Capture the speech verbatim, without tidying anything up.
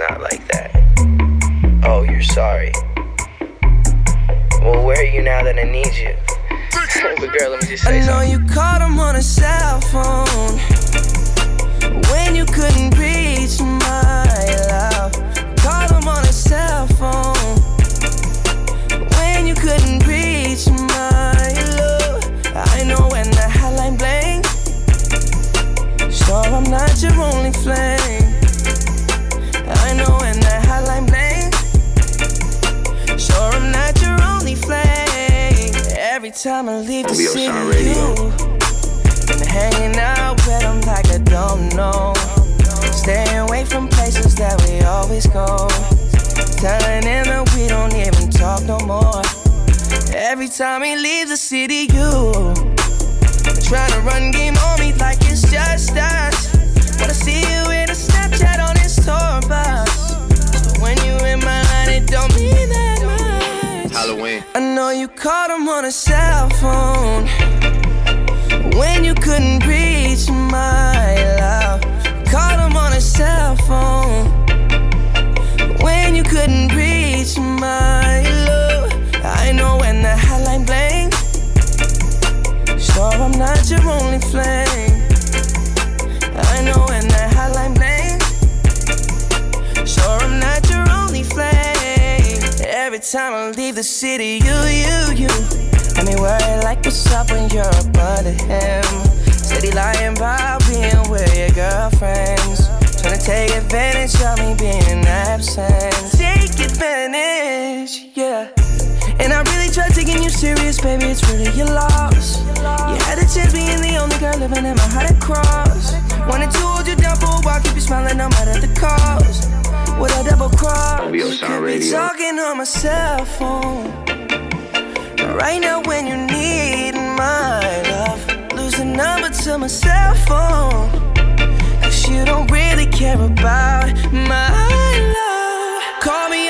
not like that. Oh, you're sorry. Well, where are you now that I need you? But girl, let me just say I know something. you called him on a cell phone when you couldn't reach my love. Called him on a cell phone when you couldn't reach my love. I know when the hotline bling, sure I'm not your only flame. I know when the hotline bling, sure I'm not your only flame. Every time I leave the city, you been hanging out with them like I don't know. Staying away from places that we always go. Telling him that we don't even talk no more. Every time he leaves the city, you trying to run game on me like it's just us. Wanna see you in a Snapchat on his tour bus. So when you in my line, it don't mean that much. Halloween. I know you called him on a cell phone when you couldn't reach my love. Called him on a cell phone when you couldn't reach my love. I know when the hotline bling, sure I'm not your only flame. I know when the hotline bling, sure I'm not your only flame. Every time I leave the city, you, you, you got me worried like what's up when you're up under him. Steady lying about being with your girlfriends, trying to take advantage of me being absent. Take advantage, yeah. And I really tried taking you serious, baby, it's really your loss. You had a chance being the only girl living in my heart at cross. Wanted to hold you down for a while, keep you smiling no matter the cost. With a double cross, O B O Sound Radio. talking on my cell phone right now when you need my love. Lose the number to my cell phone, cause you don't really care about my love. Call me